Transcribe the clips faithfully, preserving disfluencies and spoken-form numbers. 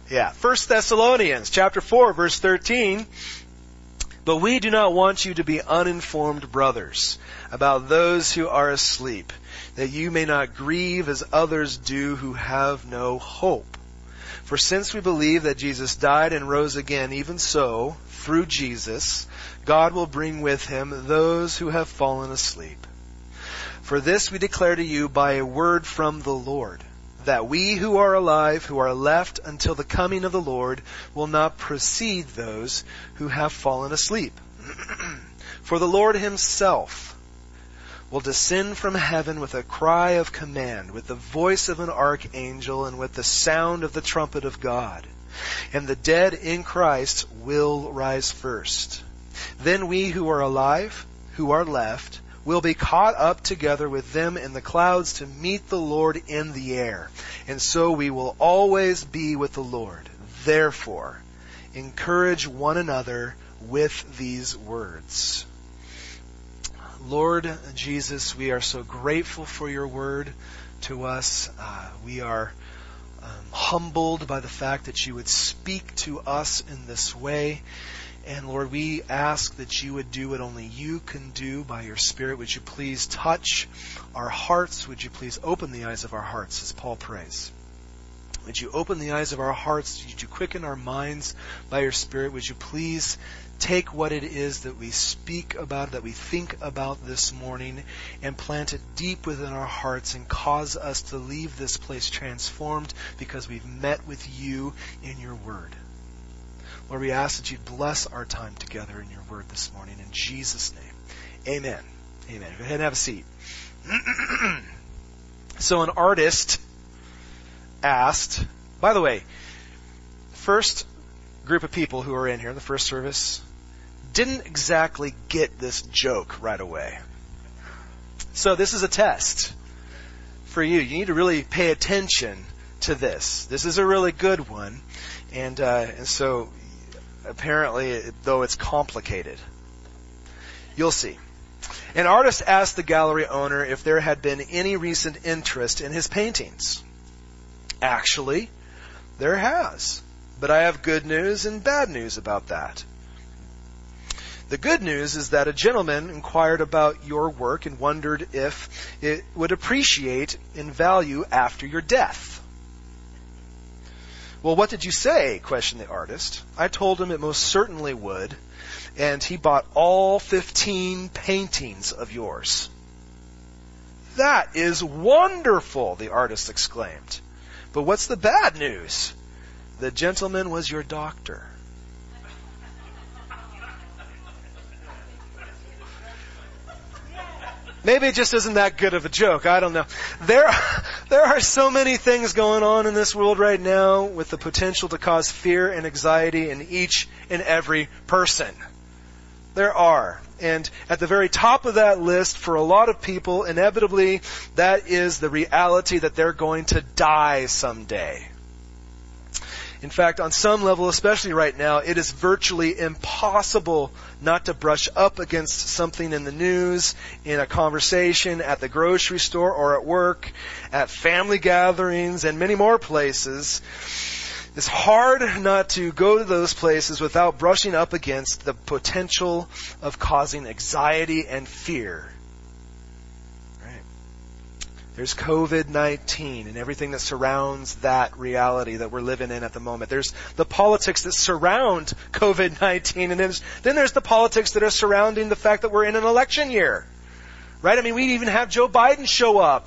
Yeah, First Thessalonians chapter four, verse thirteen. But we do not want you to be uninformed, brothers, about those who are asleep, that you may not grieve as others do who have no hope. For since we believe that Jesus died and rose again, even so, through Jesus, God will bring with him those who have fallen asleep. For this we declare to you by a word from the Lord, that we who are alive, who are left until the coming of the Lord, will not precede those who have fallen asleep. For the Lord himself will descend from heaven with a cry of command, with the voice of an archangel, and with the sound of the trumpet of God. And the dead in Christ will rise first. Then we who are alive, who are left, will be caught up together with them in the clouds to meet the Lord in the air. And so we will always be with the Lord. Therefore, encourage one another with these words. Lord Jesus, we are so grateful for your word to us. Uh, we are um, humbled by the fact that you would speak to us in this way. And Lord, we ask that you would do what only you can do by your Spirit. Would you please touch our hearts? Would you please open the eyes of our hearts, as Paul prays? Would you open the eyes of our hearts? Would you quicken our minds by your Spirit? Would you please take what it is that we speak about, that we think about this morning, and plant it deep within our hearts and cause us to leave this place transformed because we've met with you in your word. Lord, we ask that you'd bless our time together in your word this morning. In Jesus' name, amen. Amen. Go ahead and have a seat. So an artist asked, by the way, first group of people who are in here, the first service, didn't exactly get this joke right away. So this is a test for you. You need to really pay attention to this. This is a really good one. And, uh, and so apparently, though it's complicated, you'll see. An artist asked the gallery owner if there had been any recent interest in his paintings. Actually, there has. But I have good news and bad news about that. The good news is that a gentleman inquired about your work and wondered if it would appreciate in value after your death. Well, what did you say? Questioned the artist. I told him it most certainly would, and he bought all fifteen paintings of yours. That is wonderful, the artist exclaimed. But what's the bad news? The gentleman was your doctor. Maybe it just isn't that good of a joke. I don't know. There, there are so many things going on in this world right now with the potential to cause fear and anxiety in each and every person. There are. And at the very top of that list, for a lot of people, inevitably, that is the reality that they're going to die someday. In fact, on some level, especially right now, it is virtually impossible not to brush up against something in the news, in a conversation, at the grocery store or at work, at family gatherings, and many more places. It's hard not to go to those places without brushing up against the potential of causing anxiety and fear. There's covid nineteen and everything that surrounds that reality that we're living in at the moment. There's the politics that surround covid nineteen, and there's, then there's the politics that are surrounding the fact that we're in an election year. Right? I mean, we even have Joe Biden show up.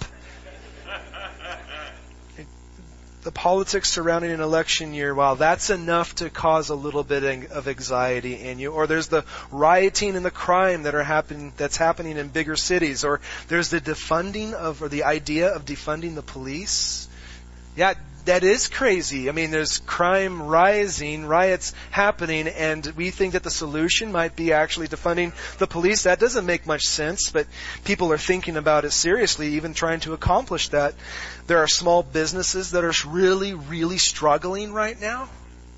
The politics surrounding an election year, well, that's enough to cause a little bit of anxiety in you. Or there's the rioting and the crime that are happening, that's happening in bigger cities. Or there's the defunding of, or the idea of defunding the police. Yeah, that is crazy. I mean, there's crime rising, riots happening, and we think that the solution might be actually defunding the police. That doesn't make much sense, but people are thinking about it seriously, even trying to accomplish that. There are small businesses that are really, really struggling right now.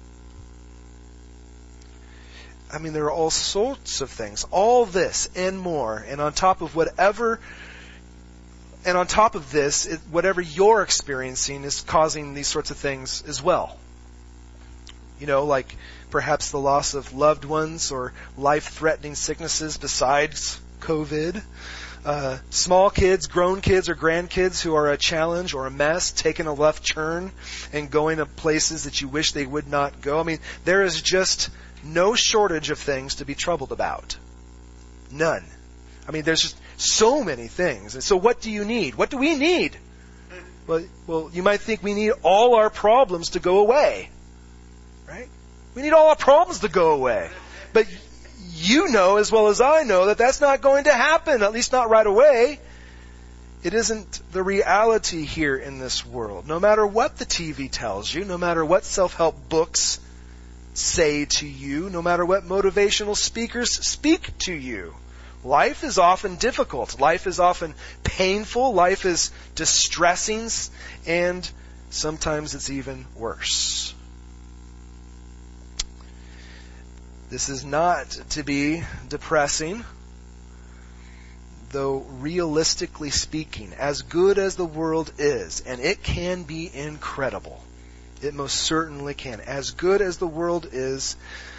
I mean, there are all sorts of things. All this and more, and on top of whatever... And on top of this, it, whatever you're experiencing is causing these sorts of things as well. You know, like perhaps the loss of loved ones or life-threatening sicknesses besides COVID. Uh, small kids, grown kids, or grandkids who are a challenge or a mess, taking a left turn and going to places that you wish they would not go. I mean, there is just no shortage of things to be troubled about. None. I mean, there's just so many things. And so what do you need? What do we need? Well, well, you might think we need all our problems to go away. Right? We need all our problems to go away. But you know as well as I know that that's not going to happen, at least not right away. It isn't the reality here in this world. No matter what the T V tells you, no matter what self-help books say to you, no matter what motivational speakers speak to you, life is often difficult. Life is often painful. Life is distressing. And sometimes it's even worse. This is not to be depressing, though realistically speaking, as good as the world is, and it can be incredible, it most certainly can, as good as the world is,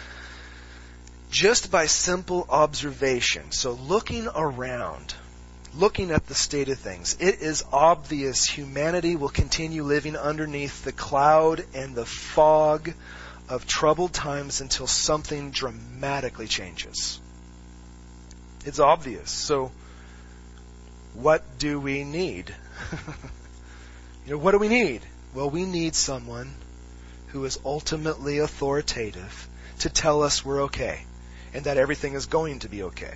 just by simple observation, so looking around, looking at the state of things, it is obvious humanity will continue living underneath the cloud and the fog of troubled times until something dramatically changes. It's obvious. So, what do we need? You know, what do we need? Well, we need someone who is ultimately authoritative to tell us we're okay and that everything is going to be okay.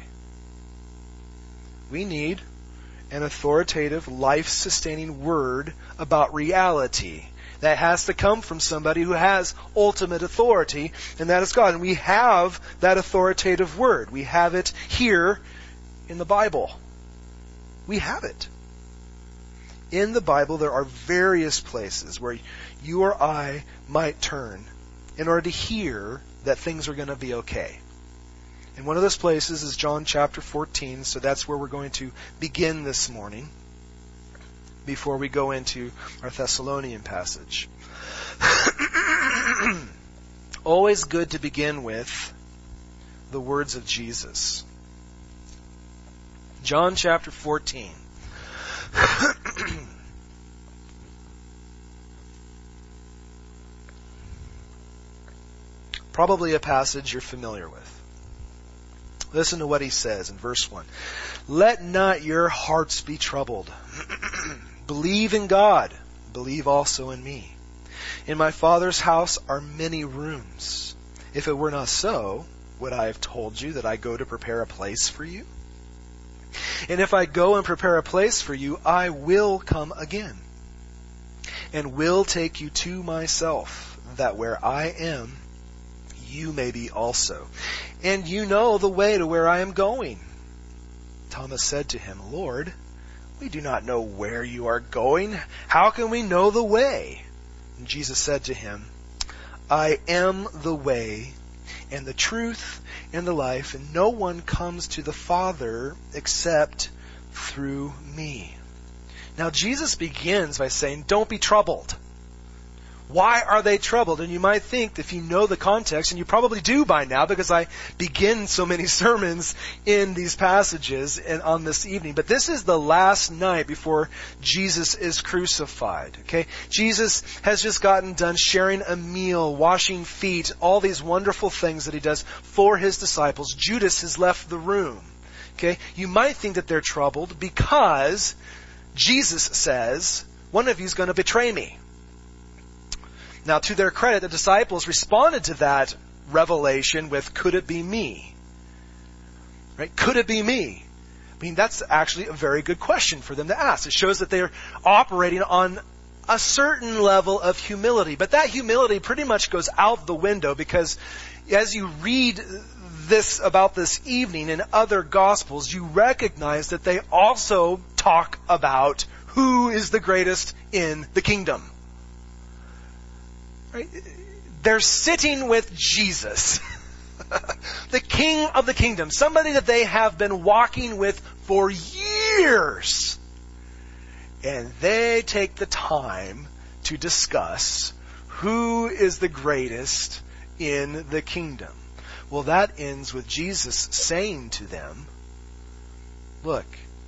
We need an authoritative, life-sustaining word about reality. That has to come from somebody who has ultimate authority, and that is God. And we have that authoritative word. We have it here in the Bible. We have it. In the Bible, there are various places where you or I might turn in order to hear that things are going to be okay. And one of those places is John chapter fourteen, so that's where we're going to begin this morning, before we go into our Thessalonian passage. Always good to begin with the words of Jesus. John chapter fourteen. Probably a passage you're familiar with. Listen to what he says in verse one. Let not your hearts be troubled. Believe in God. Believe also in me. In my Father's house are many rooms. If it were not so, would I have told you that I go to prepare a place for you? And if I go and prepare a place for you, I will come again, and will take you to myself, that where I am, you may be also. And you know the way to where I am going. Thomas said to him, Lord, we do not know where you are going. How can we know the way? And Jesus said to him, I am the way and the truth and the life, and no one comes to the Father except through me. Now Jesus begins by saying, don't be troubled. Why are they troubled? And you might think, if you know the context, and you probably do by now, because I begin so many sermons in these passages and on this evening. But this is the last night before Jesus is crucified. Okay? Jesus has just gotten done sharing a meal, washing feet, all these wonderful things that he does for his disciples. Judas has left the room. Okay? You might think that they're troubled because Jesus says, one of you is going to betray me. Now, to their credit, the disciples responded to that revelation with, could it be me? Right? Could it be me? I mean, that's actually a very good question for them to ask. It shows that they're operating on a certain level of humility. But that humility pretty much goes out the window, because as you read this about this evening in other Gospels, you recognize that they also talk about who is the greatest in the kingdom. Right? They're sitting with Jesus, the King of the kingdom, somebody that they have been walking with for years. And they take the time to discuss who is the greatest in the kingdom. Well, that ends with Jesus saying to them, look,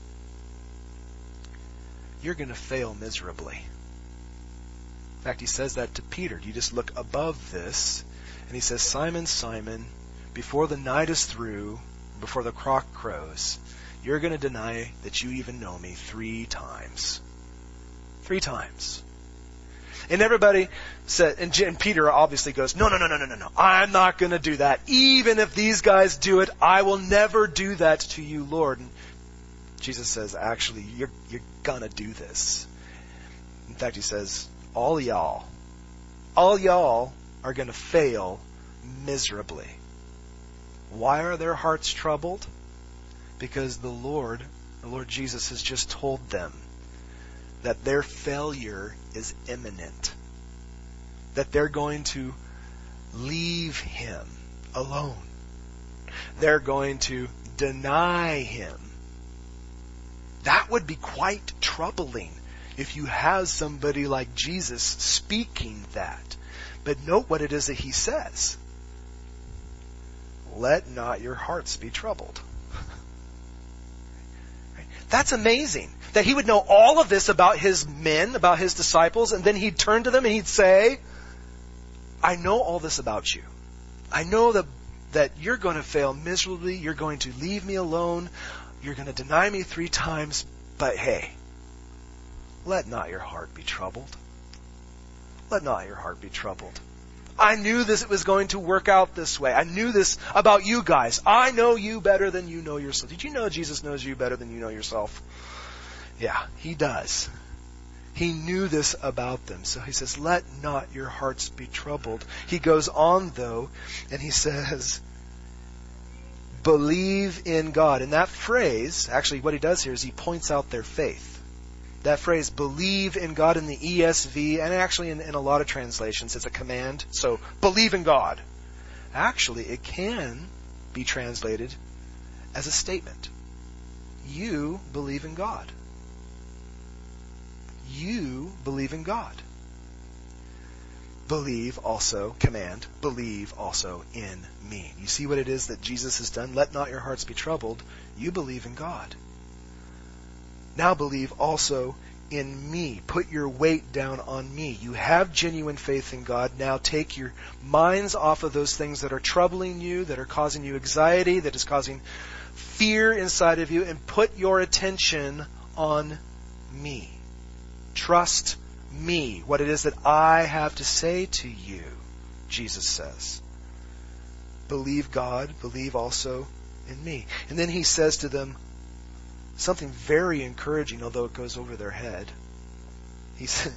you're going to fail miserably. In fact, he says that to Peter. You just look above this, and he says, Simon, Simon, before the night is through, before the cock crows, you're going to deny that you even know me three times. Three times. And everybody said, and, and Peter obviously goes, no, no, no, no, no, no, no. I'm not going to do that. Even if these guys do it, I will never do that to you, Lord. And Jesus says, actually, you're, you're going to do this. In fact, he says, all y'all, all y'all are going to fail miserably. Why are their hearts troubled? Because the Lord, the Lord Jesus has just told them that their failure is imminent. That they're going to leave Him alone. They're going to deny Him. That would be quite troubling if you have somebody like Jesus speaking that. But note what it is that He says. Let not your hearts be troubled. That's amazing. That He would know all of this about His men, about His disciples, and then He'd turn to them and He'd say, I know all this about you. I know that, that you're going to fail miserably. You're going to leave me alone. You're going to deny me three times. But hey, let not your heart be troubled. Let not your heart be troubled. I knew this it was going to work out this way. I knew this about you guys. I know you better than you know yourself. Did you know Jesus knows you better than you know yourself? Yeah, He does. He knew this about them. So He says, let not your hearts be troubled. He goes on, though, and He says, believe in God. And that phrase, actually what He does here is He points out their faith. That phrase, believe in God, in the E S V, and actually in, in a lot of translations, it's a command. So, believe in God. Actually, it can be translated as a statement. You believe in God. You believe in God. Believe also, command, believe also in me. You see what it is that Jesus has done? Let not your hearts be troubled. You believe in God. Now believe also in me. Put your weight down on me. You have genuine faith in God. Now take your minds off of those things that are troubling you, that are causing you anxiety, that is causing fear inside of you, and put your attention on me. Trust me. What it is that I have to say to you, Jesus says. Believe God. Believe also in me. And then He says to them, something very encouraging, although it goes over their head. He said,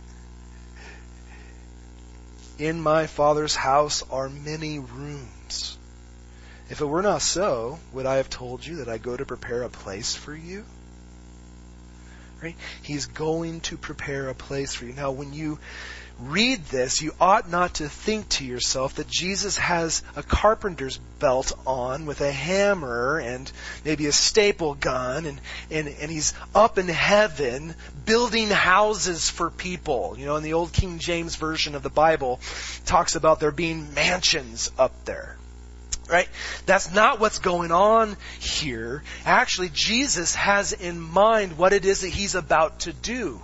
in my Father's house are many rooms. If it were not so, would I have told you that I go to prepare a place for you? Right? He's going to prepare a place for you. Now, when you read this, you ought not to think to yourself that Jesus has a carpenter's belt on with a hammer and maybe a staple gun and, and, and He's up in heaven building houses for people. You know, in the old King James Version of the Bible, talks about there being mansions up there. Right? That's not what's going on here. Actually, Jesus has in mind what it is that He's about to do.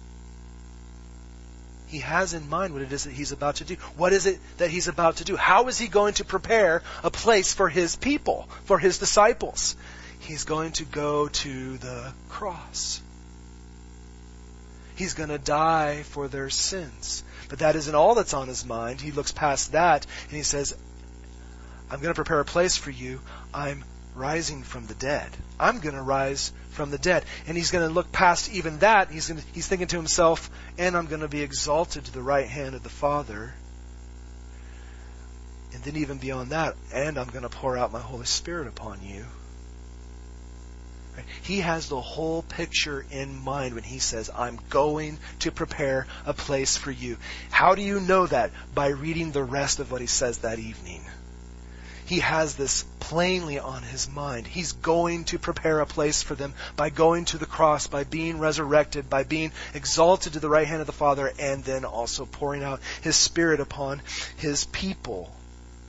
He has in mind what it is that He's about to do. What is it that He's about to do? How is He going to prepare a place for His people, for His disciples? He's going to go to the cross. He's going to die for their sins. But that isn't all that's on His mind. He looks past that and He says, I'm going to prepare a place for you. I'm rising from the dead. I'm going to rise from the dead. And He's going to look past even that. He's going to, he's thinking to Himself, and I'm going to be exalted to the right hand of the Father. And then even beyond that, and I'm going to pour out my Holy Spirit upon you. Right? He has the whole picture in mind when He says, I'm going to prepare a place for you. How do you know that? By reading the rest of what He says that evening. He has this plainly on His mind. He's going to prepare a place for them by going to the cross, by being resurrected, by being exalted to the right hand of the Father, and then also pouring out His Spirit upon His people.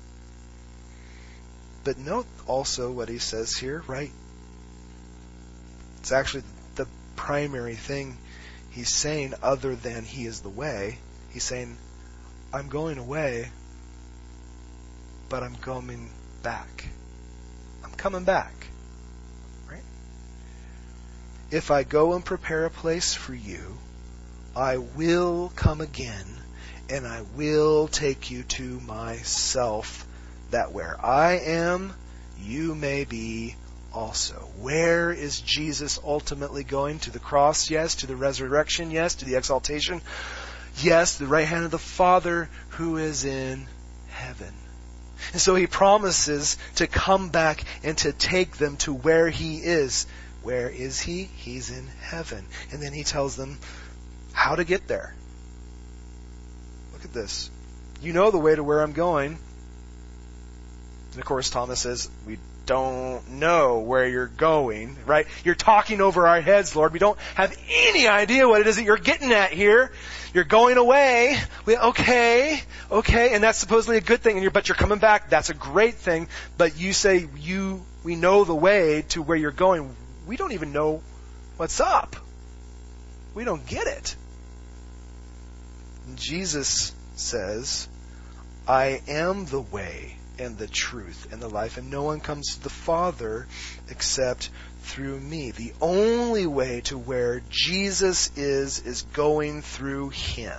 But note also what he says here, right? It's actually the primary thing he's saying other than he is the way. He's saying, I'm going away, but I'm coming back. I'm coming back. Right? If I go and prepare a place for you, I will come again, and I will take you to myself, that where I am, you may be also. Where is Jesus ultimately going? To the cross, yes. To the resurrection, yes. To the exaltation, yes. The right hand of the Father who is in heaven. And so he promises to come back and to take them to where he is. Where is he? He's in heaven. And then he tells them how to get there. Look at this. You know the way to where I'm going. And of course, Thomas says, we don't know where you're going, right? You're talking over our heads, Lord. We don't have any idea what it is that you're getting at here. You're going away. We, okay, okay, and that's supposedly a good thing. And you're, but you're coming back. That's a great thing. But you say you, we know the way to where you're going. We don't even know what's up. We don't get it. And Jesus says, I am the way and the truth and the life, and no one comes to the Father except through me. The only way to where Jesus is, is going through him.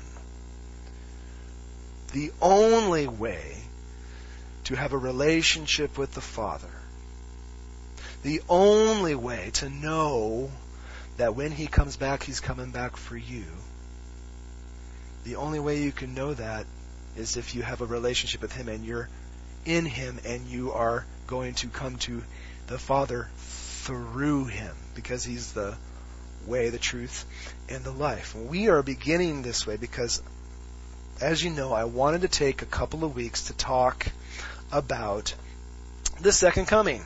The only way to have a relationship with the Father. The only way to know that when he comes back, he's coming back for you. The only way you can know that is if you have a relationship with him and you're in him and you are going to come to the Father through him, because he's the way, the truth, and the life. We are beginning this way because, as you know, I wanted to take a couple of weeks to talk about the second coming.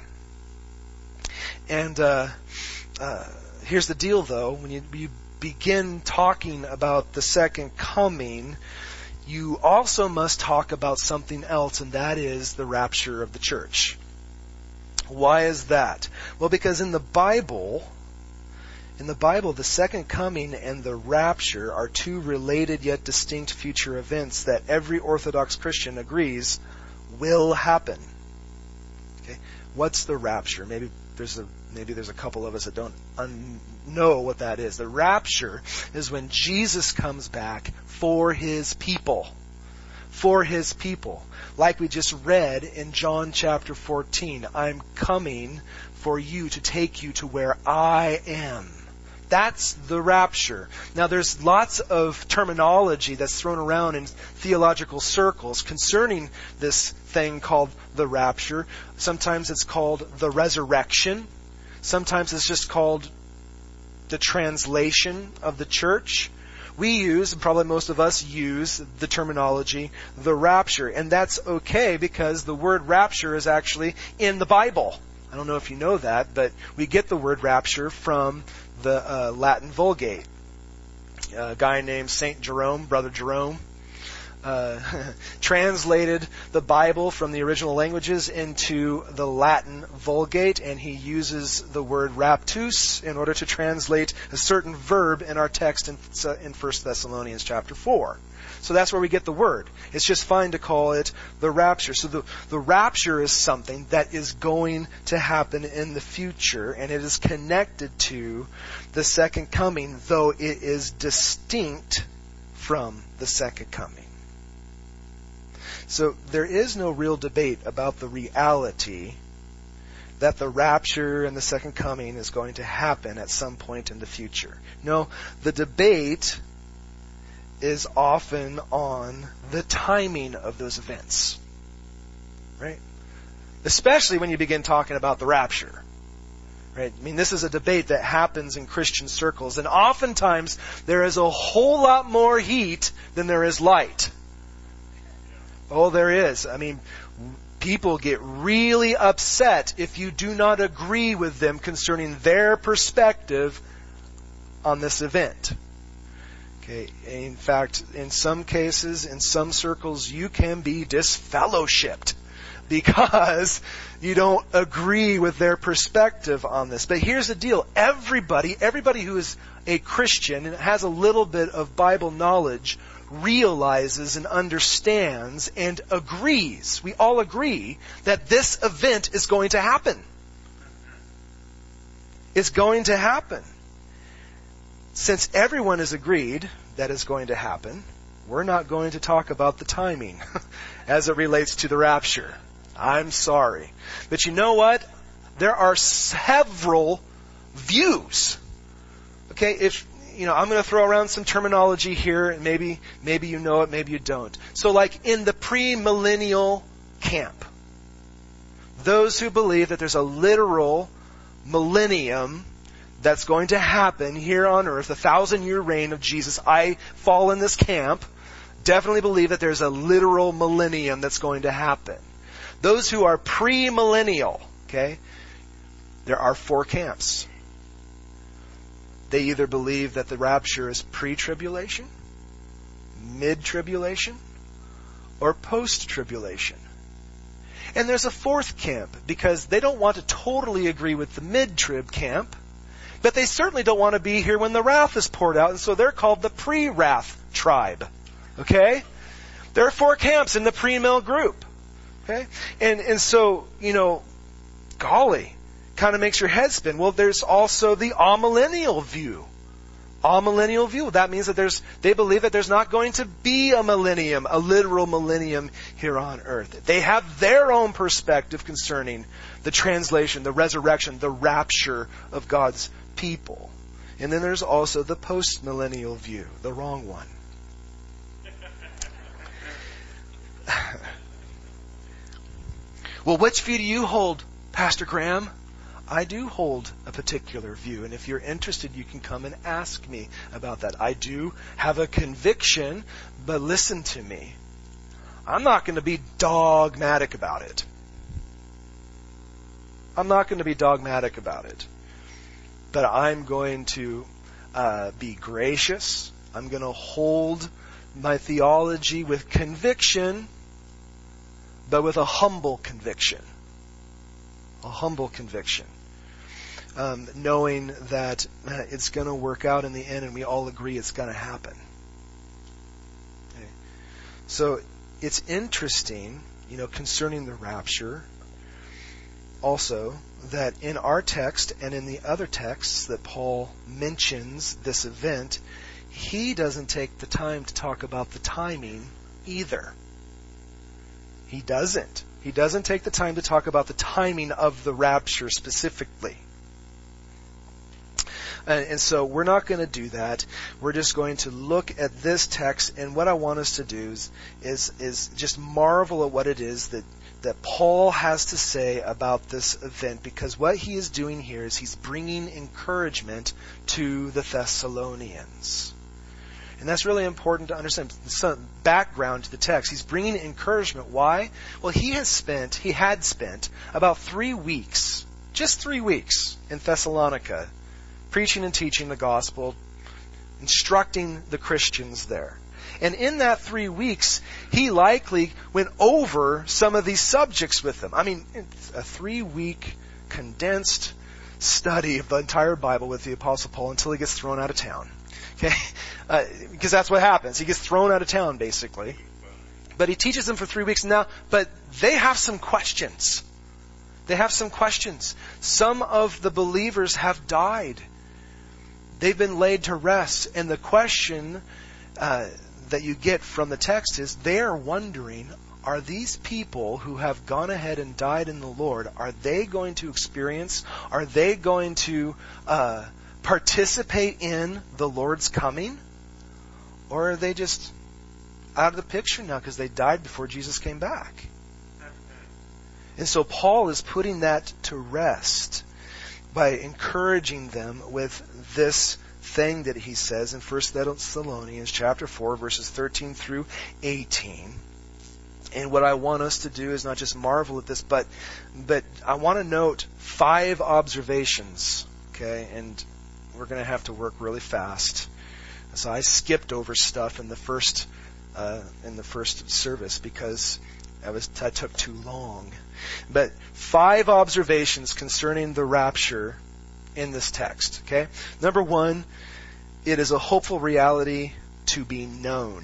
And uh, uh, here's the deal, though. When you, you begin talking about the second coming, you also must talk about something else, and that is the rapture of the church. Why is that? Well, because in the Bible, in the Bible, the second coming and the rapture are two related yet distinct future events that every Orthodox Christian agrees will happen. Okay, what's the rapture? Maybe there's a maybe there's a couple of us that don't un- know what that is. The rapture is when Jesus comes back for his people. For his people. Like we just read in John chapter fourteen, I'm coming for you to take you to where I am. That's the rapture. Now there's lots of terminology that's thrown around in theological circles concerning this thing called the rapture. Sometimes it's called the resurrection. Sometimes it's just called the translation of the church. We use, and probably most of us use, the terminology, the rapture. And that's okay because the word rapture is actually in the Bible. I don't know if you know that, but we get the word rapture from the uh, Latin Vulgate. A guy named Saint Jerome, Brother Jerome, uh, translated the Bible from the original languages into the Latin Vulgate, and he uses the word raptus in order to translate a certain verb in our text in, in First Thessalonians chapter four. So that's where we get the word. It's just fine to call it the rapture. So the, the rapture is something that is going to happen in the future, and it is connected to the second coming, though it is distinct from the second coming. So there is no real debate about the reality that the rapture and the second coming is going to happen at some point in the future. No, the debate is often on the timing of those events. Right? Especially when you begin talking about the rapture. Right? I mean, this is a debate that happens in Christian circles, and oftentimes there is a whole lot more heat than there is light. Oh, there is. I mean, people get really upset if you do not agree with them concerning their perspective on this event. Okay. In fact, in some cases, in some circles, you can be disfellowshipped because you don't agree with their perspective on this. But here's the deal. Everybody, everybody who is a Christian and has a little bit of Bible knowledge realizes and understands and agrees. We all agree that this event is going to happen. It's going to happen. Since everyone has agreed that it's going to happen, we're not going to talk about the timing as it relates to the rapture. I'm sorry. But you know what? There are several views. Okay, if, you know, I'm going to throw around some terminology here, and maybe, maybe you know it, maybe you don't. So like in the premillennial camp, those who believe that there's a literal millennium that's going to happen here on earth, the thousand year reign of Jesus, I fall in this camp, definitely believe that there's a literal millennium that's going to happen. Those who are premillennial, okay, there are four camps. They either believe that the rapture is pre-tribulation, mid-tribulation, or post-tribulation. And there's a fourth camp, because they don't want to totally agree with the mid-trib camp, but they certainly don't want to be here when the wrath is poured out, and so they're called the pre-wrath tribe. Okay? There are four camps in the pre-mill group. Okay? And, and so, you know, golly, kind of makes your head spin. Well, there's also the amillennial view. Amillennial view. That means that there's, they believe that there's not going to be a millennium, a literal millennium here on earth. They have their own perspective concerning the translation, the resurrection, the rapture of God's people. And then there's also the post-millennial view, the wrong one. Well, which view do you hold, Pastor Graham? I do hold a particular view, and if you're interested, you can come and ask me about that. I do have a conviction, but listen to me. I'm not going to be dogmatic about it. I'm not going to be dogmatic about it. But I'm going to uh, be gracious. I'm going to hold my theology with conviction, but with a humble conviction. A humble conviction. Um, knowing that uh, it's going to work out in the end, and we all agree it's going to happen. Okay. So it's interesting, you know, concerning the rapture, also, that in our text and in the other texts that Paul mentions this event, he doesn't take the time to talk about the timing either. He doesn't. He doesn't take the time to talk about the timing of the rapture specifically. And, and so we're not going to do that. We're just going to look at this text, and what I want us to do is, is, is just marvel at what it is that, that Paul has to say about this event, because what he is doing here is he's bringing encouragement to the Thessalonians. And that's really important to understand. Some background to the text. He's bringing encouragement. Why? Well, he has spent, he had spent about three weeks, just three weeks in Thessalonica, preaching and teaching the gospel, instructing the Christians there. And in that three weeks, he likely went over some of these subjects with them. I mean, a three-week condensed study of the entire Bible with the Apostle Paul until he gets thrown out of town. Okay? Uh, because that's what happens. He gets thrown out of town, basically. But he teaches them for three weeks now, but they have some questions. They have some questions. Some of the believers have died. They've been laid to rest. And the question uh, that you get from the text is, they are wondering, are these people who have gone ahead and died in the Lord, are they going to experience, are they going to uh, participate in the Lord's coming? Or are they just out of the picture now because they died before Jesus came back? And so Paul is putting that to rest by encouraging them with this thing that he says in First Thessalonians chapter four, verses thirteen through eighteen. And what I want us to do is not just marvel at this, but but I want to note five observations. Okay, and we're going to have to work really fast. So I skipped over stuff in the first uh, in the first service because That was, that took too long. But five observations concerning the rapture in this text, okay? Number one, it is a hopeful reality to be known.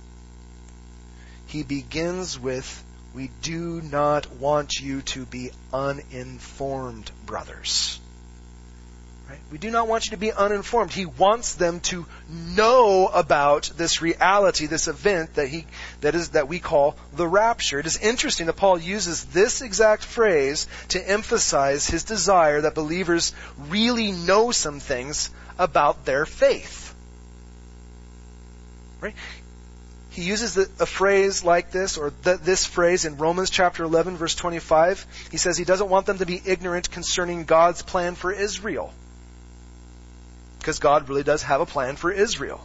He begins with, we do not want you to be uninformed, brothers. Right? We do not want you to be uninformed. He wants them to know about this reality, this event that he that is that we call the rapture. It is interesting that Paul uses this exact phrase to emphasize his desire that believers really know some things about their faith. Right? He uses the, a phrase like this, or the, this phrase in Romans chapter eleven, verse twenty-five. He says he doesn't want them to be ignorant concerning God's plan for Israel. Because God really does have a plan for Israel.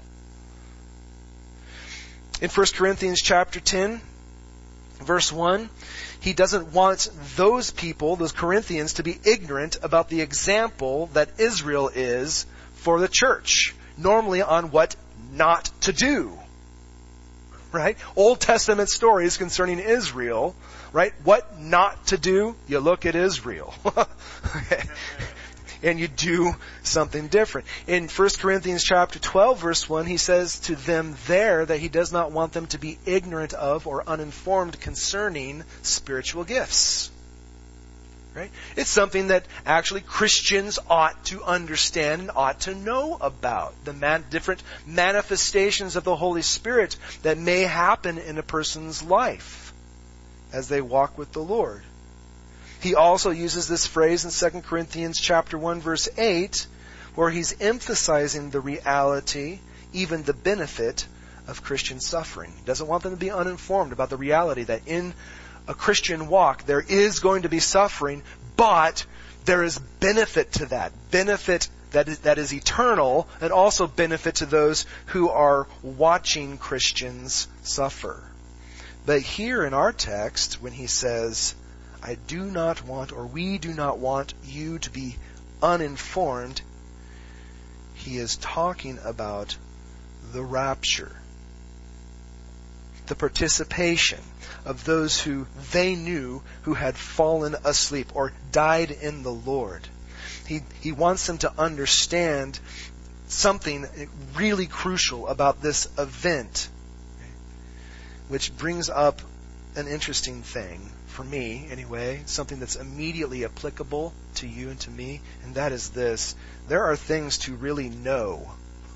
In First Corinthians chapter ten, verse one, he doesn't want those people, those Corinthians, to be ignorant about the example that Israel is for the church. Normally on what not to do. Right? Old Testament stories concerning Israel, right? What not to do? You look at Israel. Okay. And you do something different. In First Corinthians chapter twelve, verse one, he says to them there that he does not want them to be ignorant of or uninformed concerning spiritual gifts. Right? It's something that actually Christians ought to understand and ought to know about. The man, different manifestations of the Holy Spirit that may happen in a person's life as they walk with the Lord. He also uses this phrase in Second Corinthians chapter one, verse eight, where he's emphasizing the reality, even the benefit of Christian suffering. He doesn't want them to be uninformed about the reality that in a Christian walk, there is going to be suffering, but there is benefit to that. Benefit that is, that is eternal, and also benefit to those who are watching Christians suffer. But here in our text, when he says, I do not want, or we do not want you to be uninformed, he is talking about the rapture. The participation of those who they knew who had fallen asleep or died in the Lord. He, he wants them to understand something really crucial about this event, which brings up an interesting thing, for me anyway, something that's immediately applicable to you and to me, and that is this. There are things to really know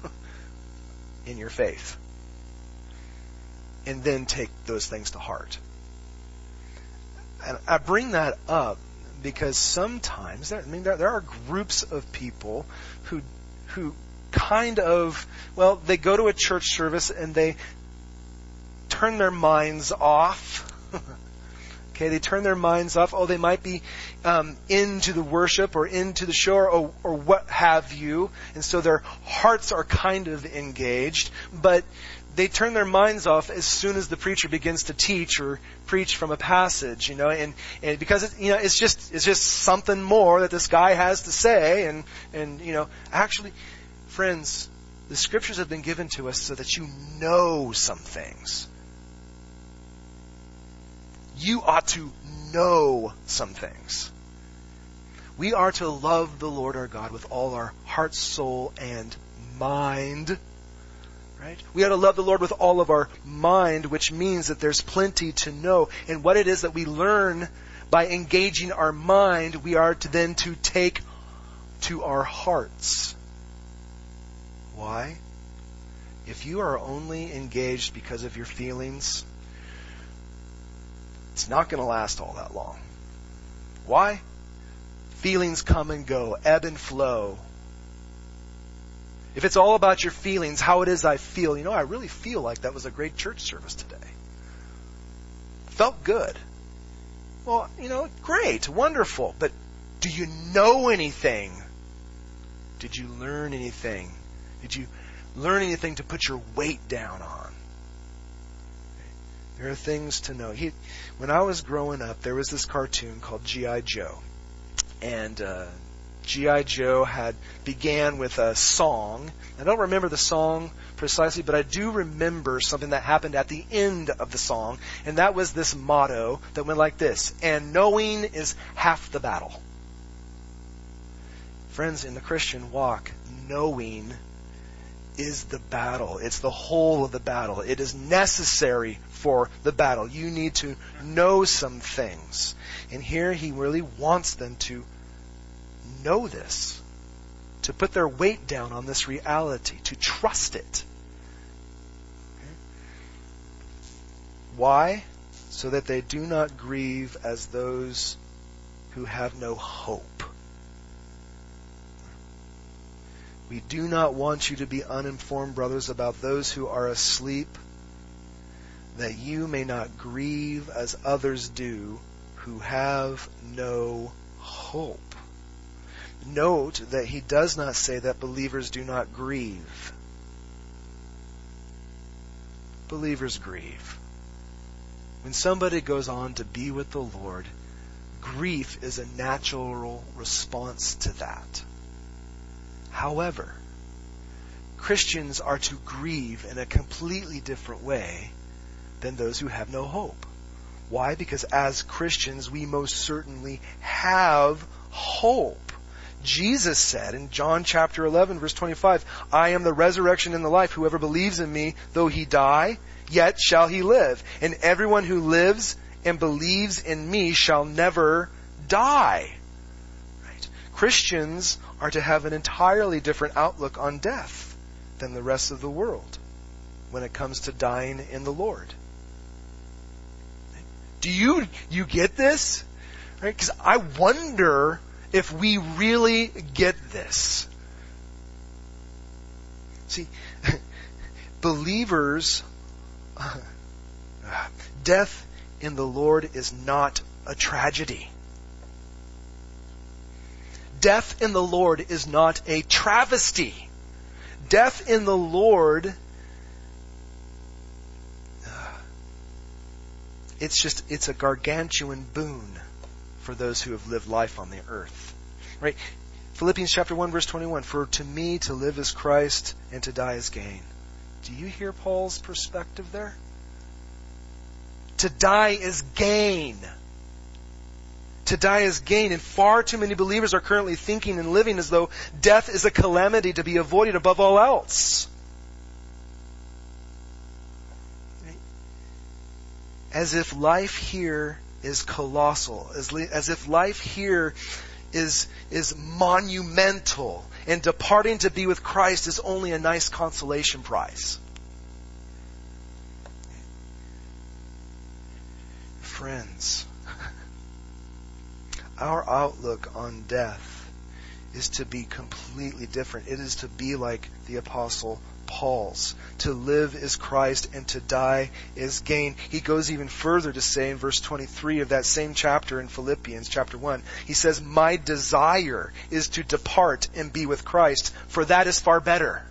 in your faith. And then take those things to heart. And I bring that up because sometimes, there, I mean, there, there are groups of people who, who kind of, well, they go to a church service and they turn their minds off. Okay, they turn their minds off. Oh, they might be um, into the worship or into the show or, or what have you. And so their hearts are kind of engaged, but they turn their minds off as soon as the preacher begins to teach or preach from a passage, you know, and, and because it, you know, it's just, it's just something more that this guy has to say. And, and, you know, actually, friends, the scriptures have been given to us so that you know some things. You ought to know some things. We are to love the Lord our God with all our heart, soul, and mind. Right? We ought to love the Lord with all of our mind, which means that there's plenty to know. And what it is that we learn by engaging our mind, we are to then to take to our hearts. Why? If you are only engaged because of your feelings, it's not going to last all that long. Why? Feelings come and go, ebb and flow. If it's all about your feelings, how it is I feel, you know, I really feel like that was a great church service today. Felt good. Well, you know, great, wonderful, but do you know anything? Did you learn anything? Did you learn anything to put your weight down on? There are things to know. He, when I was growing up, there was this cartoon called G I Joe. And uh, G I. Joe had began with a song. I don't remember the song precisely, but I do remember something that happened at the end of the song, and that was this motto that went like this: and knowing is half the battle. Friends, in the Christian walk, knowing is the battle. It's the whole of the battle. It is necessary for the battle. You need to know some things. And here he really wants them to know this, to put their weight down on this reality, to trust it. Why? So that they do not grieve as those who have no hope. We do not want you to be uninformed, brothers, about those who are asleep, that you may not grieve as others do who have no hope. Note that he does not say that believers do not grieve. Believers grieve. When somebody goes on to be with the Lord, grief is a natural response to that. However, Christians are to grieve in a completely different way than those who have no hope. Why? Because as Christians, we most certainly have hope. Jesus said in John chapter eleven, verse twenty-five, I am the resurrection and the life. Whoever believes in me, though he die, yet shall he live. And everyone who lives and believes in me shall never die. Right? Christians are to have an entirely different outlook on death than the rest of the world when it comes to dying in the Lord. Do you you get this? Right? Because I wonder if we really get this. See, believers, uh, death in the Lord is not a tragedy. Death in the Lord is not a travesty. Death in the Lord, uh, it's just, it's a gargantuan boon for those who have lived life on the earth. Right? Philippians chapter one, verse twenty-one, for to me to live is Christ and to die is gain. Do you hear Paul's perspective there? To die is gain. To die is gain. And far too many believers are currently thinking and living as though death is a calamity to be avoided above all else. As if life here is colossal. As, li- as if life here is, is monumental. And departing to be with Christ is only a nice consolation prize. Friends, our outlook on death is to be completely different. It is to be like the Apostle Paul's. To live is Christ and to die is gain. He goes even further to say in verse twenty-three of that same chapter in Philippians chapter one, he says, my desire is to depart and be with Christ, for that is far better.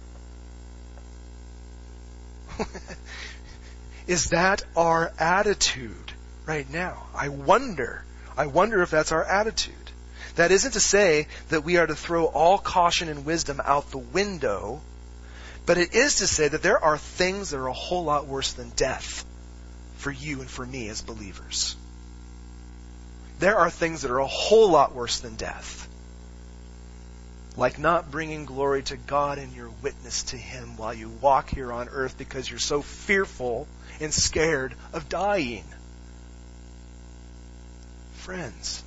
Is that our attitude right now? I wonder. I wonder if that's our attitude. That isn't to say that we are to throw all caution and wisdom out the window, but it is to say that there are things that are a whole lot worse than death for you and for me as believers. There are things that are a whole lot worse than death. Like not bringing glory to God in your witness to Him while you walk here on earth because you're so fearful and scared of dying. Friends,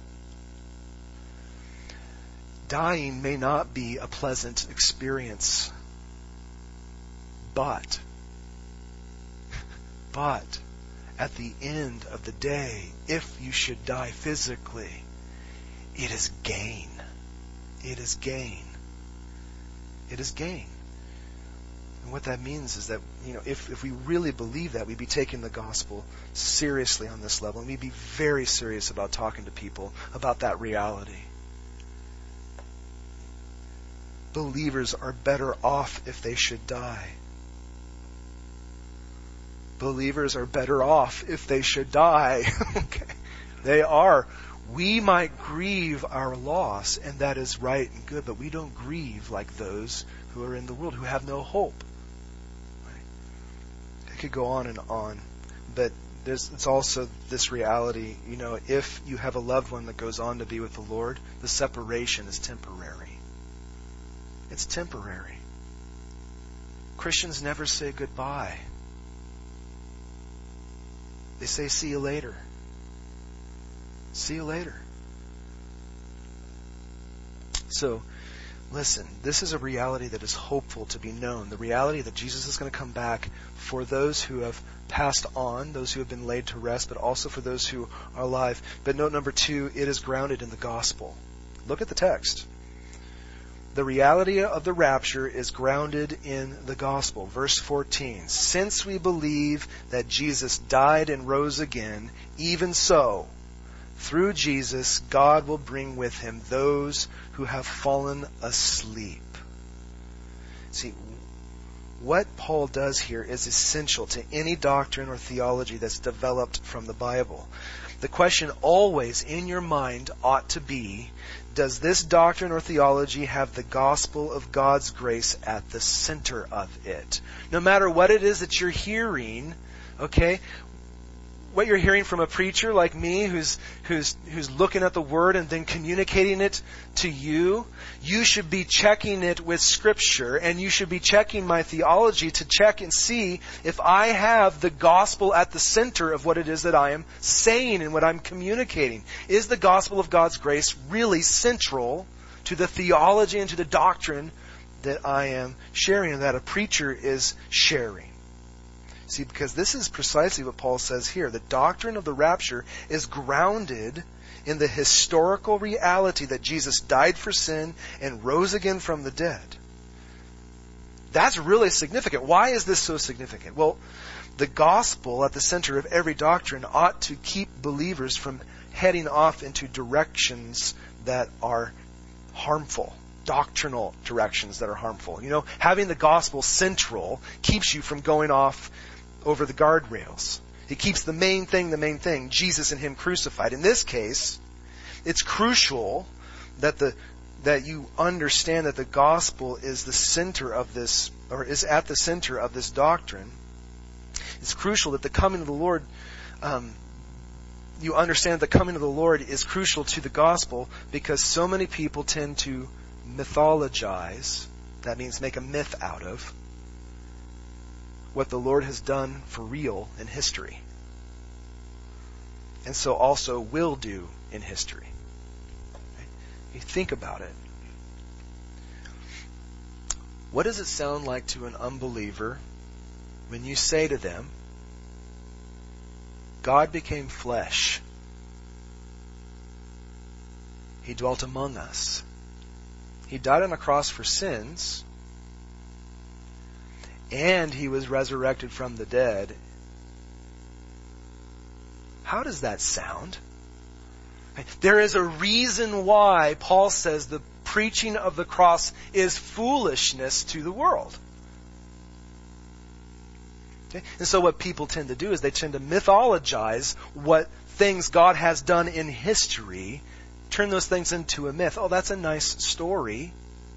dying may not be a pleasant experience, but, but, at the end of the day, if you should die physically, it is gain. It is gain. It is gain. And what that means is that, you know, if, if we really believe that, we'd be taking the gospel seriously on this level, and we'd be very serious about talking to people about that reality. Believers are better off if they should die. Believers are better off if they should die. Okay. They are. we might grieve our loss, and that is right and good, but we don't grieve like those who are in the world, who have no hope. Right? It could go on and on, but there's it's also this reality, you know, if you have a loved one that goes on to be with the Lord, the separation is temporary. It's temporary. Christians never say goodbye. They say, see you later. See you later. So, listen, this is a reality that is hopeful to be known. The reality that Jesus is going to come back for those who have passed on, those who have been laid to rest, but also for those who are alive. But note number two, it is grounded in the gospel. Look at the text. The reality of the rapture is grounded in the gospel. Verse fourteen, since we believe that Jesus died and rose again, even so, through Jesus, God will bring with him those who have fallen asleep. See, what Paul does here is essential to any doctrine or theology that's developed from the Bible. The question always in your mind ought to be, does this doctrine or theology have the gospel of God's grace at the center of it? No matter what it is that you're hearing, okay, what you're hearing from a preacher like me who's who's who's looking at the Word and then communicating it to you, you should be checking it with Scripture, and you should be checking my theology to check and see if I have the gospel at the center of what it is that I am saying and what I'm communicating. Is the gospel of God's grace really central to the theology and to the doctrine that I am sharing and that a preacher is sharing? See, because this is precisely what Paul says here. The doctrine of the rapture is grounded in the historical reality that Jesus died for sin and rose again from the dead. That's really significant. Why is this so significant? Well, the gospel at the center of every doctrine ought to keep believers from heading off into directions that are harmful. Doctrinal directions that are harmful. You know, having the gospel central keeps you from going off over the guardrails. It keeps the main thing the main thing, Jesus and Him crucified. In this case, it's crucial that the that you understand that the gospel is the center of this, or is at the center of this doctrine. It's crucial that the coming of the Lord, um, you understand the coming of the Lord is crucial to the gospel, because so many people tend to mythologize, that means make a myth out of, what the Lord has done for real in history. And so also will do in history. You think about it. What does it sound like to an unbeliever when you say to them, God became flesh. He dwelt among us. He died on the cross for sins, and He was resurrected from the dead. How does that sound? There is a reason why Paul says the preaching of the cross is foolishness to the world. Okay? And so what people tend to do is they tend to mythologize what things God has done in history, turn those things into a myth. Oh, that's a nice story.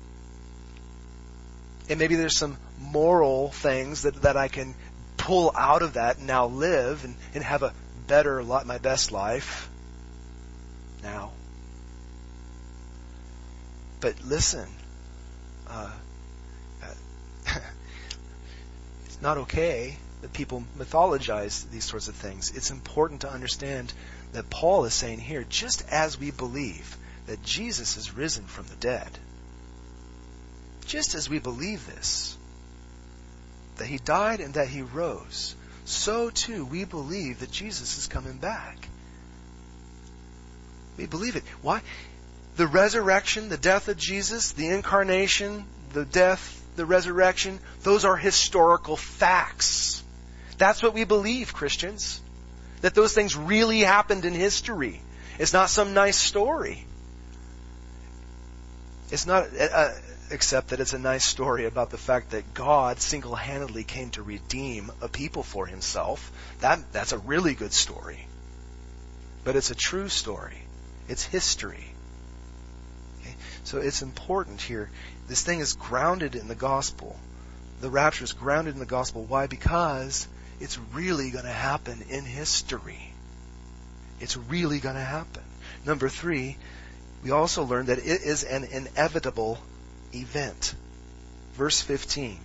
And maybe there's some moral things that, that I can pull out of that and now live and, and have a better, my best life now. But listen, uh, it's not okay that people mythologize these sorts of things. It's important to understand that Paul is saying here, just as we believe that Jesus is risen from the dead, just as we believe this, that He died and that He rose, so too we believe that Jesus is coming back. We believe it. Why? The resurrection, the death of Jesus, the incarnation, the death, the resurrection, those are historical facts. That's what we believe, Christians. That those things really happened in history. It's not some nice story. It's not... Uh, except that it's a nice story about the fact that God single-handedly came to redeem a people for Himself. That, that's a really good story. But it's a true story. It's history. Okay? So it's important here. This thing is grounded in the gospel. The rapture is grounded in the gospel. Why? Because it's really going to happen in history. It's really going to happen. Number three, we also learned that it is an inevitable event. Verse fifteen.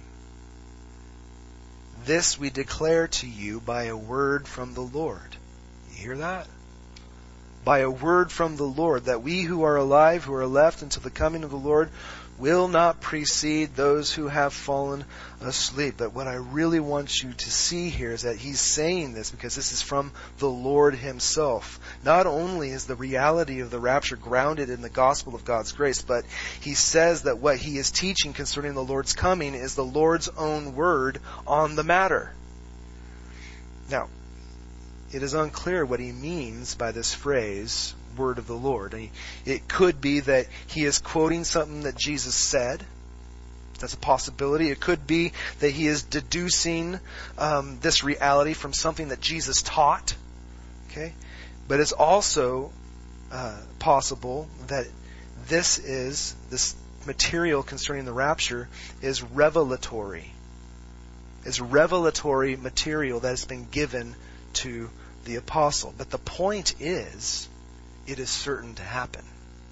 This we declare to you by a word from the Lord. You hear that? By a word from the Lord, that we who are alive, who are left until the coming of the Lord, will not precede those who have fallen asleep. But what I really want you to see here is that he's saying this because this is from the Lord himself. Not only is the reality of the rapture grounded in the gospel of God's grace, but he says that what he is teaching concerning the Lord's coming is the Lord's own word on the matter. Now, it is unclear what he means by this phrase, word of the Lord. It could be that he is quoting something that Jesus said. That's a possibility. It could be that he is deducing um, this reality from something that Jesus taught. Okay, but it's also uh, possible that this is this material concerning the rapture is revelatory. Is revelatory material that has been given to the apostle. But the point is, it is certain to happen.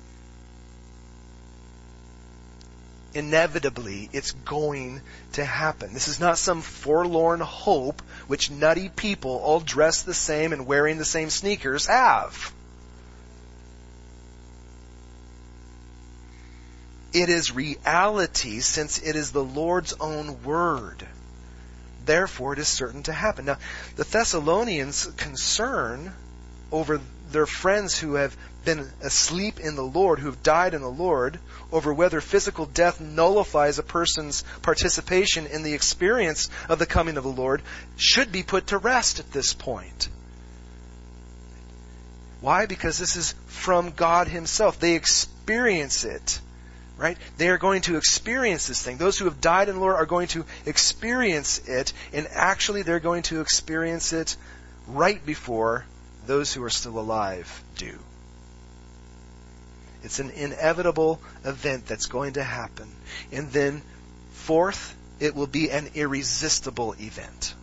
Inevitably, it's going to happen. This is not some forlorn hope which nutty people all dressed the same and wearing the same sneakers have. It is reality, since it is the Lord's own word. Therefore, it is certain to happen. Now, the Thessalonians' concern over their friends who have been asleep in the Lord, who have died in the Lord, over whether physical death nullifies a person's participation in the experience of the coming of the Lord, should be put to rest at this point. Why? Because this is from God himself. They experience it. Right? They are going to experience this thing. Those who have died in the Lord are going to experience it, and actually they're going to experience it right before those who are still alive do. It's an inevitable event that's going to happen. And then, fourth, it will be an irresistible event.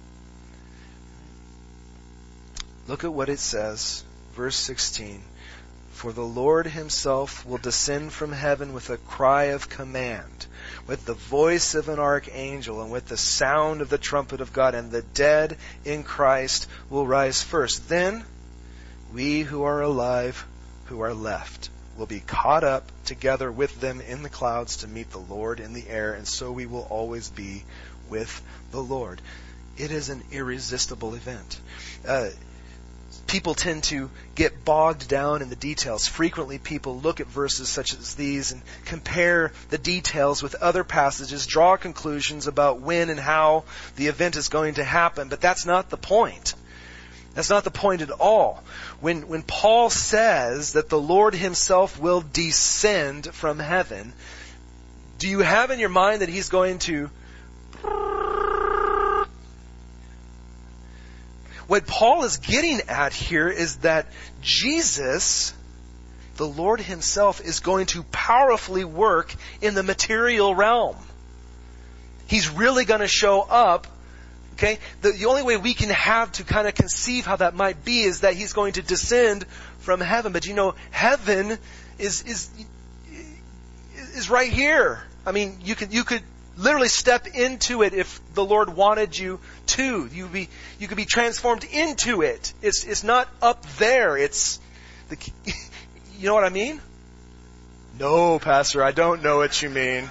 Look at what it says, verse sixteen. For the Lord himself will descend from heaven with a cry of command, with the voice of an archangel, and with the sound of the trumpet of God, and the dead in Christ will rise first. Then we who are alive, who are left, will be caught up together with them in the clouds to meet the Lord in the air, and so we will always be with the Lord. It is an irresistible event. Uh, People tend to get bogged down in the details. Frequently people look at verses such as these and compare the details with other passages, draw conclusions about when and how the event is going to happen. But that's not the point. That's not the point at all. When, when Paul says that the Lord himself will descend from heaven, do you have in your mind that he's going to... What Paul is getting at here is that Jesus, the Lord himself, is going to powerfully work in the material realm. He's really going to show up. Okay? The, the only way we can have to kind of conceive how that might be is that he's going to descend from heaven. But you know, heaven is is is right here. I mean, you could you could literally step into it if the Lord wanted you to. You be you could be transformed into it. It's it's not up there. It's the you know what I mean? No, Pastor, I don't know what you mean.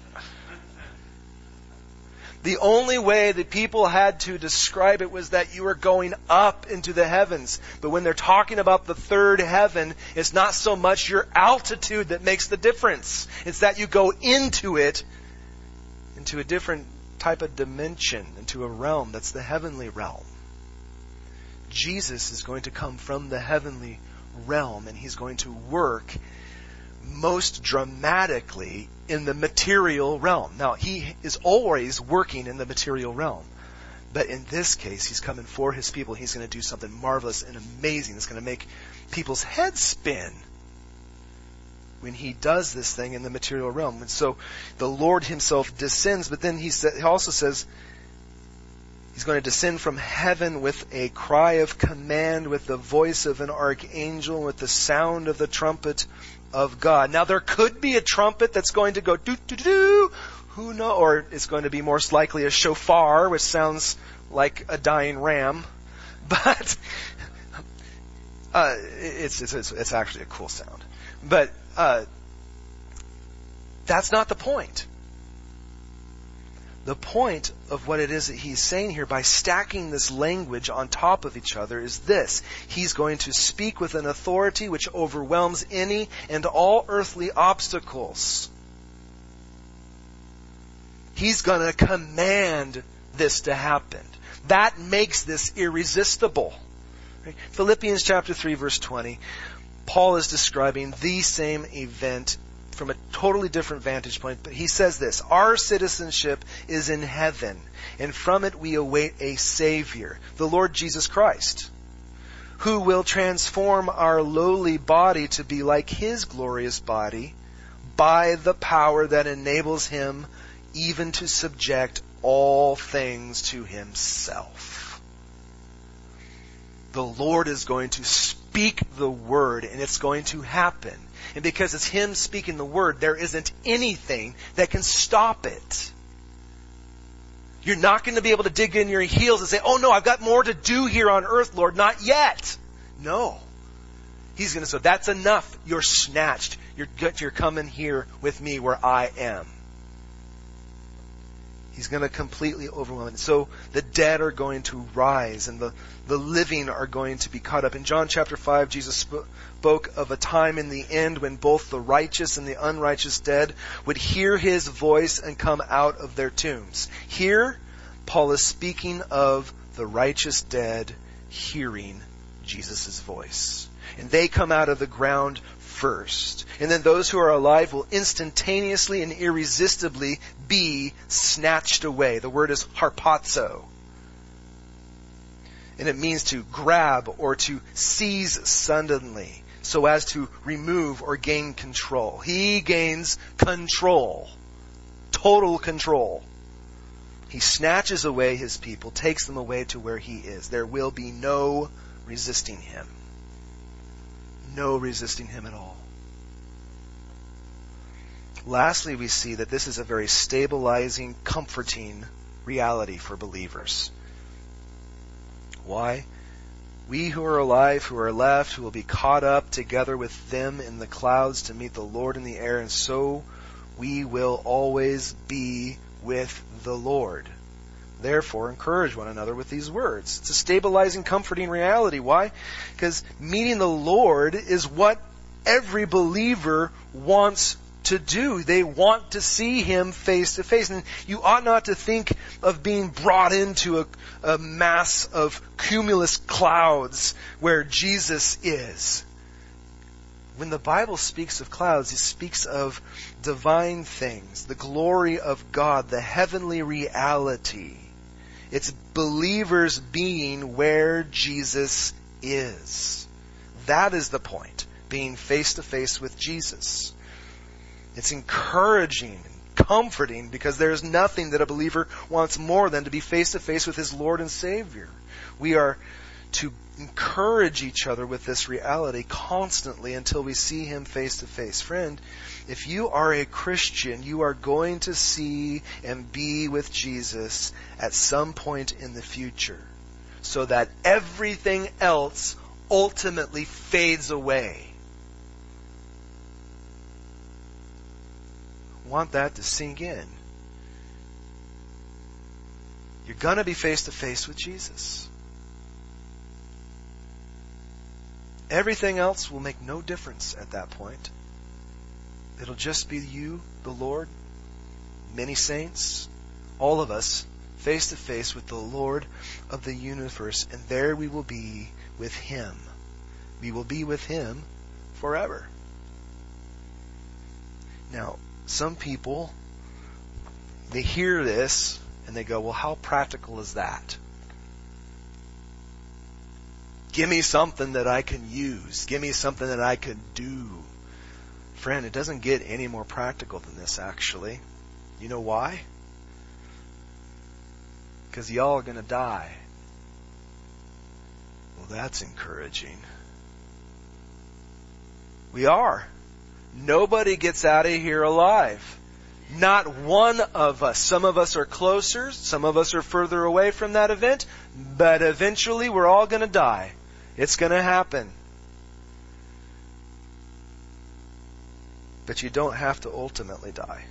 The only way that people had to describe it was that you were going up into the heavens. But when they're talking about the third heaven, it's not so much your altitude that makes the difference. It's that you go into it, into a different type of dimension, into a realm that's the heavenly realm. Jesus is going to come from the heavenly realm, and he's going to work most dramatically in the material realm. Now, he is always working in the material realm, But in this case, he's coming for his people. He's going to do something marvelous and amazing that's going to make people's heads spin when he does this thing in the material realm. And so the Lord himself descends, but then he, sa- he also says he's going to descend from heaven with a cry of command, with the voice of an archangel, with the sound of the trumpet of God. Now there could be a trumpet that's going to go doo doo doo, who knows, or it's going to be most likely a shofar, which sounds like a dying ram, but uh, it's, it's it's actually a cool sound. But uh, that's not the point. The point of what it is that he's saying here by stacking this language on top of each other is this. He's going to speak with an authority which overwhelms any and all earthly obstacles. He's going to command this to happen. That makes this irresistible. Right? Philippians chapter three verse twenty, Paul is describing the same event from a totally different vantage point, but he says this: our citizenship is in heaven, and from it we await a Savior, the Lord Jesus Christ, who will transform our lowly body to be like His glorious body by the power that enables Him even to subject all things to Himself. The Lord is going to speak the word, and it's going to happen. And because it's Him speaking the word, there isn't anything that can stop it. You're not going to be able to dig in your heels and say, oh no, I've got more to do here on earth, Lord. Not yet. No. He's going to say, that's enough. You're snatched. You're, you're coming here with me where I am. He's going to completely overwhelm it. So the dead are going to rise, and the, the living are going to be caught up. In John chapter five, Jesus sp- spoke of a time in the end when both the righteous and the unrighteous dead would hear His voice and come out of their tombs. Here, Paul is speaking of the righteous dead hearing Jesus' voice. And they come out of the ground first. And then those who are alive will instantaneously and irresistibly be snatched away. The word is harpazo. And it means to grab or to seize suddenly so as to remove or gain control. He gains control. Total control. He snatches away His people, takes them away to where He is. There will be no resisting Him. No resisting Him at all. Lastly, we see that this is a very stabilizing, comforting reality for believers. Why? We who are alive, who are left, who will be caught up together with them in the clouds to meet the Lord in the air, and so we will always be with the Lord. Therefore, encourage one another with these words. It's a stabilizing, comforting reality. Why? Because meeting the Lord is what every believer wants to do. They want to see Him face to face. And you ought not to think of being brought into a, a mass of cumulus clouds where Jesus is. When the Bible speaks of clouds, it speaks of divine things, the glory of God, the heavenly reality. It's believers being where Jesus is. That is the point, being face to face with Jesus. It's encouraging and comforting because there is nothing that a believer wants more than to be face to face with his Lord and Savior. We are to encourage each other with this reality constantly until we see Him face to face. Friend, if you are a Christian, you are going to see and be with Jesus at some point in the future, so that everything else ultimately fades away. I want that to sink in. You're going to be face to face with Jesus. Everything else will make no difference at that point. It'll just be you, the Lord, many saints, all of us, face to face with the Lord of the universe, and there we will be with Him. We will be with Him forever. Now, some people, they hear this and they go, well, how practical is that? Give me something that I can use. Give me something that I can do. Friend, it doesn't get any more practical than this, actually. You know why? Because y'all are going to die. Well, that's encouraging. We are. Nobody gets out of here alive. Not one of us. Some of us are closer. Some of us are further away from that event. But eventually we're all going to die. It's going to happen. But you don't have to ultimately die.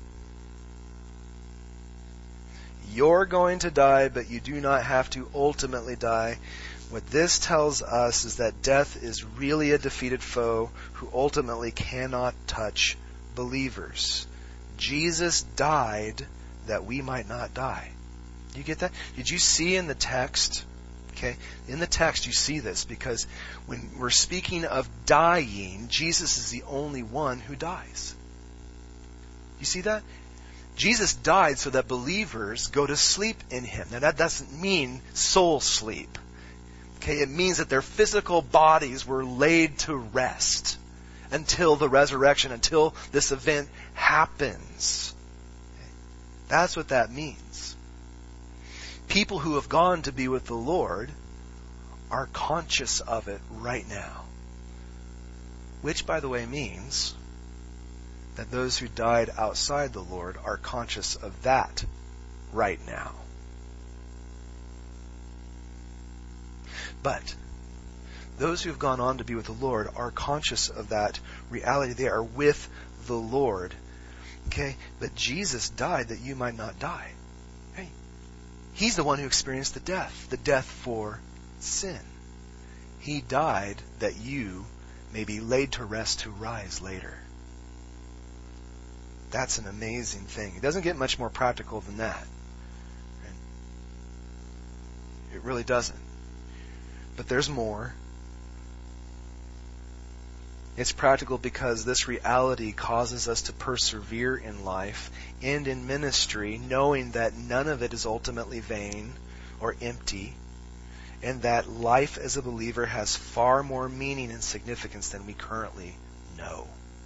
You're going to die, but you do not have to ultimately die. What this tells us is that death is really a defeated foe who ultimately cannot touch believers. Jesus died that we might not die. You get that? Did you see in the text? Okay, in the text you see this because when we're speaking of dying, Jesus is the only one who dies. You see that? Jesus died so that believers go to sleep in Him. Now that doesn't mean soul sleep. Okay, it means that their physical bodies were laid to rest until the resurrection, until this event happens. Okay. That's what that means. People who have gone to be with the Lord are conscious of it right now. Which, by the way, means that those who died outside the Lord are conscious of that right now. But those who have gone on to be with the Lord are conscious of that reality. They are with the Lord. Okay? But Jesus died that you might not die. Hey, He's the one who experienced the death, the death for sin. He died that you may be laid to rest to rise later. That's an amazing thing. It doesn't get much more practical than that. It really doesn't. But there's more. It's practical because this reality causes us to persevere in life and in ministry, knowing that none of it is ultimately vain or empty, and that life as a believer has far more meaning and significance than we currently know.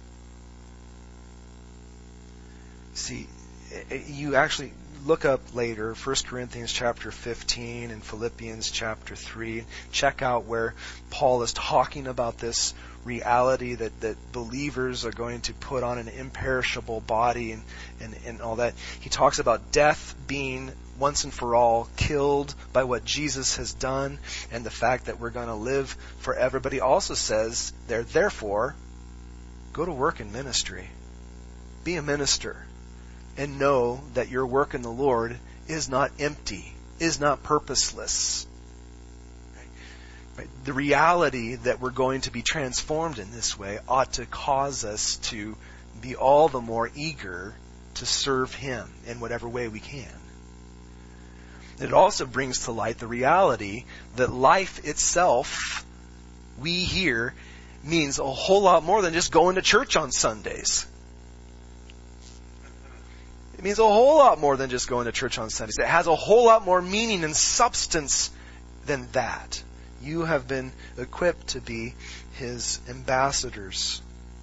See, you actually look up later First Corinthians chapter fifteen and Philippians chapter three. Check out where Paul is talking about this reality that, that believers are going to put on an imperishable body and, and, and all that. He talks about death being once and for all killed by what Jesus has done and the fact that we're going to live forever. But he also says there, therefore, go to work in ministry. Be a minister. And know that your work in the Lord is not empty, is not purposeless. Right? The reality that we're going to be transformed in this way ought to cause us to be all the more eager to serve Him in whatever way we can. It also brings to light the reality that life itself, we hear, means a whole lot more than just going to church on Sundays. It means a whole lot more than just going to church on Sundays. It has a whole lot more meaning and substance than that. You have been equipped to be His ambassadors.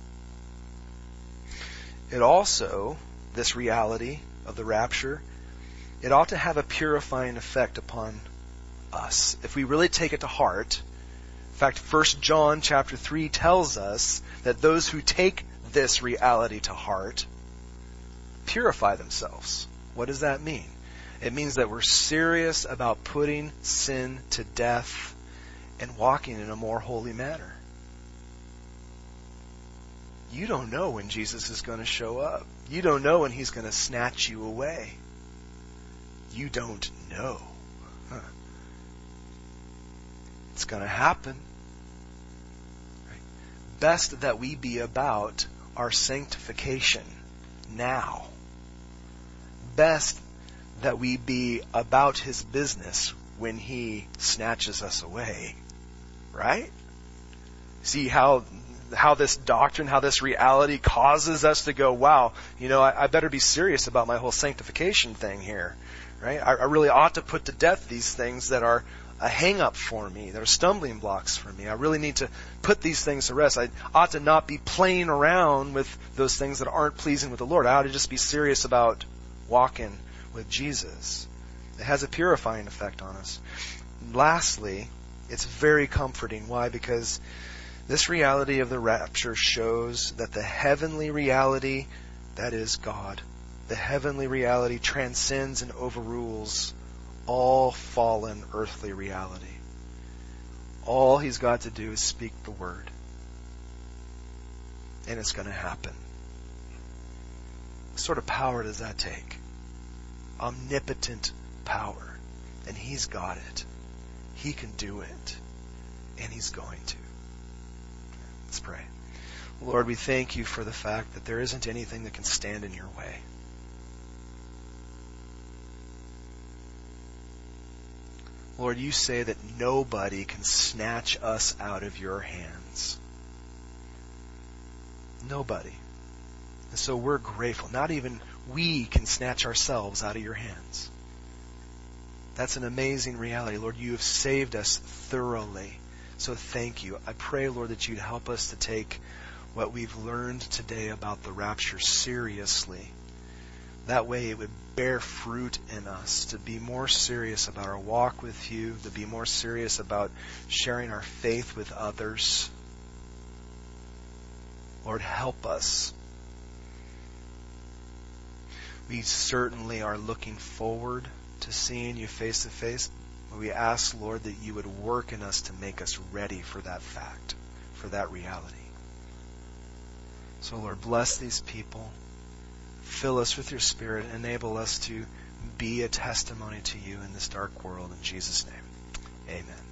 It also, this reality of the rapture, it ought to have a purifying effect upon us. If we really take it to heart, in fact, First John chapter three tells us that those who take this reality to heart purify themselves. What does that mean? It means that we're serious about putting sin to death and walking in a more holy manner. You don't know when Jesus is going to show up. You don't know when He's going to snatch you away. You don't know. Huh. It's going to happen. Right? Best that we be about our sanctification now. Best that we be about His business when He snatches us away. Right? See how how this doctrine, how this reality causes us to go, wow, you know, I, I better be serious about my whole sanctification thing here. Right? I, I really ought to put to death these things that are a hang-up for me. They're stumbling blocks for me. I really need to put these things to rest. I ought to not be playing around with those things that aren't pleasing with the Lord. I ought to just be serious about walking with Jesus. It has a purifying effect on us. Lastly, it's very comforting. Why? Because this reality of the rapture shows that the heavenly reality, that is God, the heavenly reality transcends and overrules all fallen earthly reality. All He's got to do is speak the word. And it's going to happen. What sort of power does that take? Omnipotent power. And He's got it. He can do it. And He's going to. Let's pray. Lord, we thank You for the fact that there isn't anything that can stand in Your way. Lord, You say that nobody can snatch us out of Your hands. Nobody. And so we're grateful. Not even we can snatch ourselves out of Your hands. That's an amazing reality. Lord, You have saved us thoroughly. So thank You. I pray, Lord, that You'd help us to take what we've learned today about the rapture seriously. That way it would bear fruit in us to be more serious about our walk with You, to be more serious about sharing our faith with others. Lord, help us. We certainly are looking forward to seeing You face to face. But we ask, Lord, that You would work in us to make us ready for that fact, for that reality. So, Lord, bless these people. Fill us with Your Spirit. Enable us to be a testimony to You in this dark world. In Jesus' name, amen.